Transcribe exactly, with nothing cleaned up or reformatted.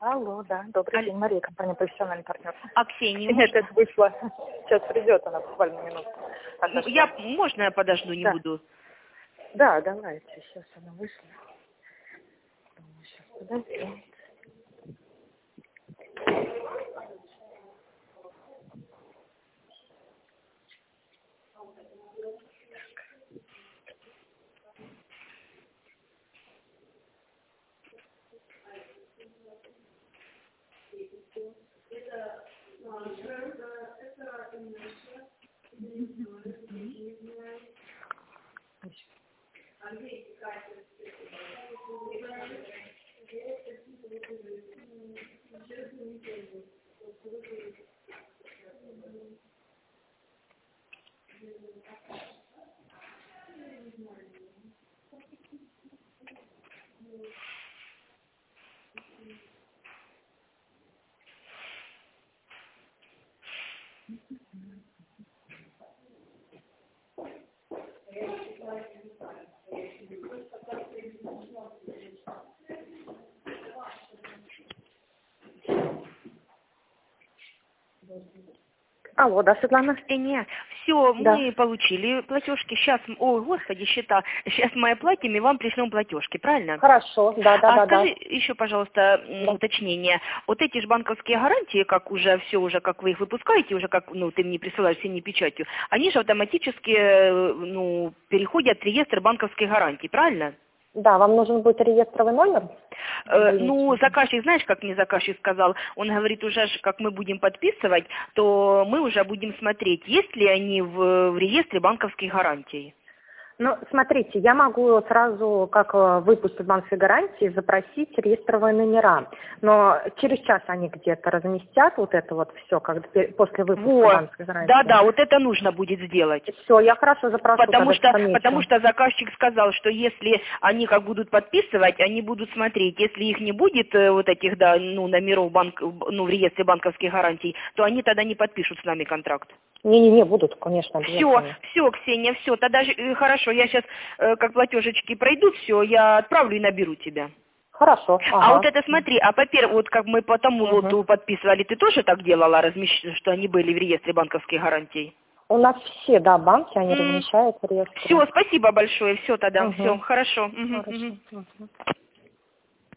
Алло, да, добрый Алло. день, Мария, компания «Профессиональный партнер». А Ксения Нет, можно? это вышла. Сейчас придет она буквально минуту. Ну, я, можно я подожду, не Да. буду? Да, давайте, сейчас она вышла. Думаю, сейчас подойдет. Алло, да, Светлана? Ксения, все, Да. мы получили платежки. Сейчас, ой, господи, счета. Сейчас мы оплатим и вам пришлем платежки, правильно? Хорошо, да, да, а да, скажи да. еще, пожалуйста, м, Да. уточнение. Вот эти же банковские гарантии, как уже все уже, как вы их выпускаете, уже как, ну, ты мне присылаешь синей печатью, они же автоматически, э, ну, переходят в реестр банковских гарантий, правильно? Да, вам нужен будет реестровый номер? Э, ну, заказчик, знаешь, как мне заказчик сказал, он говорит, уже ж, как мы будем подписывать, то мы уже будем смотреть, есть ли они в, в реестре банковских гарантий. Ну, смотрите, я могу сразу, как э, выпустить банковские гарантии, запросить реестровые номера. Но через час они где-то разместят вот это вот все, когда после выпуска Вот, банковской гарантии. да-да, вот это нужно будет сделать. Все, я хорошо запрошу, Потому тогда что, помечу. потому что заказчик сказал, что если они как будут подписывать, они будут смотреть. Если их не будет, э, вот этих, да, ну, номеров банк, ну, в реестре банковских гарантий, то они тогда не подпишут с нами контракт. Не-не-не, будут, конечно, Все, обязательно. все, Ксения, все. Тогда же, э, хорошо, я сейчас, э, как платежечки пройдут, все, я отправлю и наберу тебя. Хорошо, А ага. вот это смотри, а по первому, вот как мы по тому Угу. лоту подписывали, ты тоже так делала, размещ... что они были в реестре банковских гарантий? У нас все, да, банки, они Mm. размещают в реестре. Все, спасибо большое, все тогда, Угу. все, хорошо. Мгм, Хорошо. мгм. Угу.